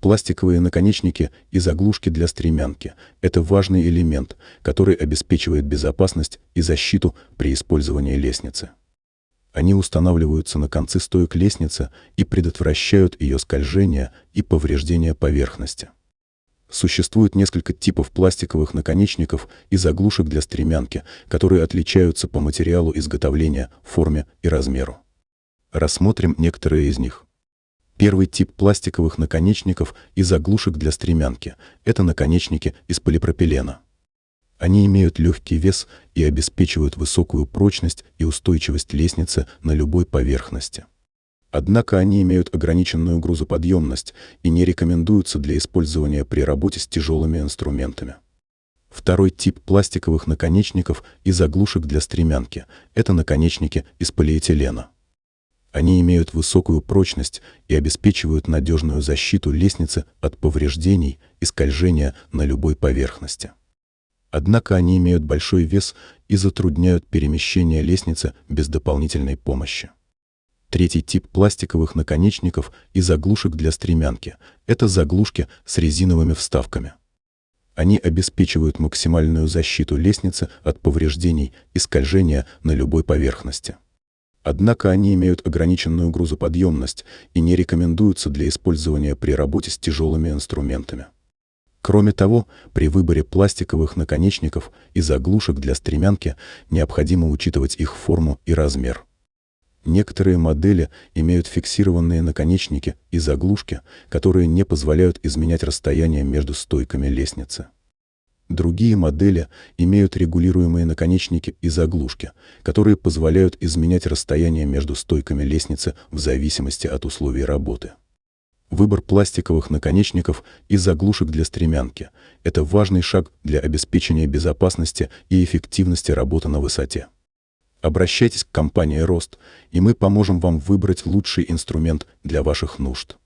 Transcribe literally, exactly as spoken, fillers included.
Пластиковые наконечники и заглушки для стремянки – это важный элемент, который обеспечивает безопасность и защиту при использовании лестницы. Они устанавливаются на концы стоек лестницы и предотвращают ее скольжение и повреждение поверхности. Существует несколько типов пластиковых наконечников и заглушек для стремянки, которые отличаются по материалу изготовления, форме и размеру. Рассмотрим некоторые из них. Первый тип пластиковых наконечников и заглушек для стремянки – это наконечники из полипропилена. Они имеют легкий вес и обеспечивают высокую прочность и устойчивость лестницы на любой поверхности. Однако они имеют ограниченную грузоподъемность и не рекомендуются для использования при работе с тяжелыми инструментами. Второй тип пластиковых наконечников и заглушек для стремянки – это наконечники из полиэтилена. Они имеют высокую прочность и обеспечивают надежную защиту лестницы от повреждений и скольжения на любой поверхности. Однако они имеют большой вес и затрудняют перемещение лестницы без дополнительной помощи. Третий тип пластиковых наконечников и заглушек для стремянки – это заглушки с резиновыми вставками. Они обеспечивают максимальную защиту лестницы от повреждений и скольжения на любой поверхности. Однако они имеют ограниченную грузоподъемность и не рекомендуются для использования при работе с тяжелыми инструментами. Кроме того, при выборе пластиковых наконечников и заглушек для стремянки необходимо учитывать их форму и размер. Некоторые модели имеют фиксированные наконечники и заглушки, которые не позволяют изменять расстояние между стойками лестницы. Другие модели имеют регулируемые наконечники и заглушки, которые позволяют изменять расстояние между стойками лестницы в зависимости от условий работы. Выбор пластиковых наконечников и заглушек для стремянки – это важный шаг для обеспечения безопасности и эффективности работы на высоте. Обращайтесь к компании «Рост», и мы поможем вам выбрать лучший инструмент для ваших нужд.